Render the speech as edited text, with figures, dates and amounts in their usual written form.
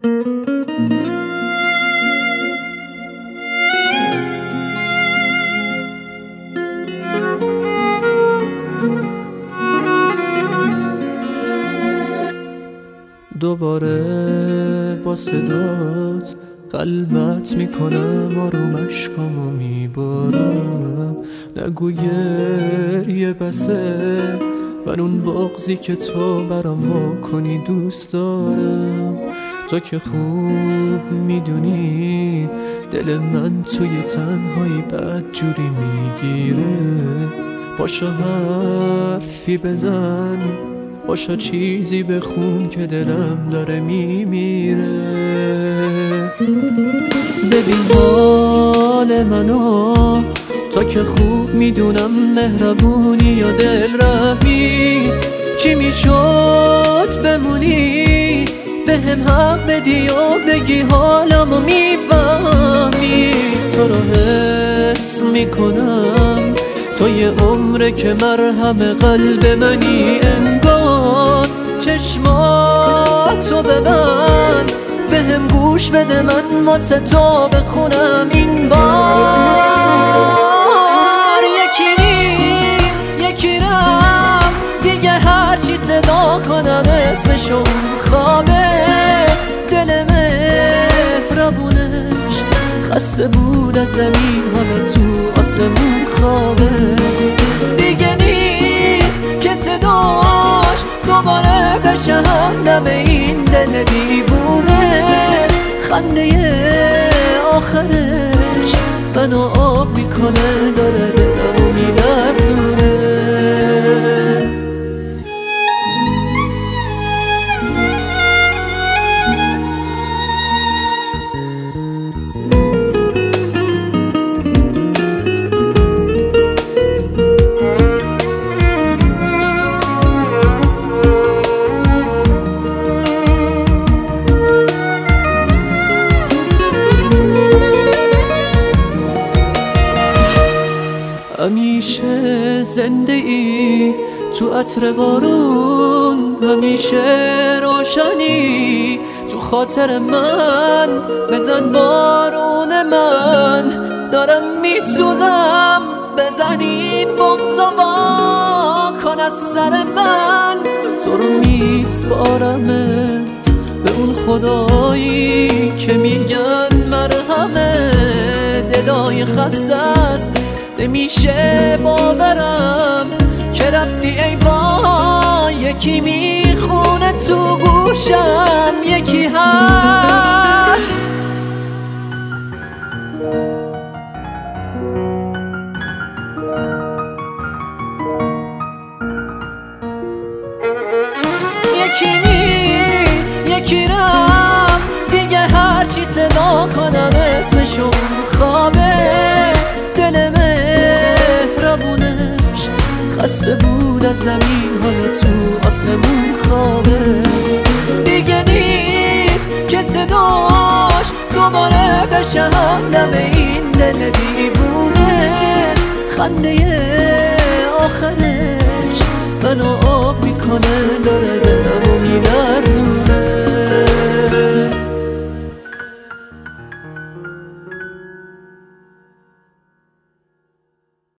دوباره با صدات قلبت میکنم، آروم اشکامو میبارم. نگو گریه بسه، من اون بغضی که تو برام وا کنی دوست دارم. تو که خوب میدونی دل من توی تنهایی بد جوری میگیره. باشا حرفی بزن، باشا چیزی بخون که دلم داره میمیره. ببین حال منو، تا که خوب میدونم مهربونی یا دل رحمی. چی میشد بمونی به هم حق بدی و بگی حالمو میفهمی. تو رو حس میکنم، تو یه عمره که مرهم قلب منی. انگار چشماتو ببند، به هم گوش بده من واسه تو بخونم این بار. یکی نیست یکی رفت دیگه، هرچی صدا کنم اسمشو خوابه. دل مهربونش خسته بود از زمین، حالا تو آسمون خوابه. دیگه نیست که صداش دوباره بشم دم این دل دیوونه. خنده آخرش منو آب میکنه، داره دلمو میلرزونه. همیشه زنده ای تو عطر بارون، همیشه روشنی تو خاطر من. بزن بارون من، دارم میسوزم. بزن این بغضو وا کن از سر من. تو رو میسپارمت به اون خدایی که میگن مرهمه. دلای خسته است نمیشه باورم که رفتی ای وای. یکی میخونه تو گوشم، یکی هست یکی نیست یکی رفت دیگه، هرچی صدا کنم اسمشو خوابه. دل مهربونش خسته بود از زمین، حالا تو آسمون خوابه. دیگه نیست که صداش دوباره بشم دم این دل دیوونه. خنده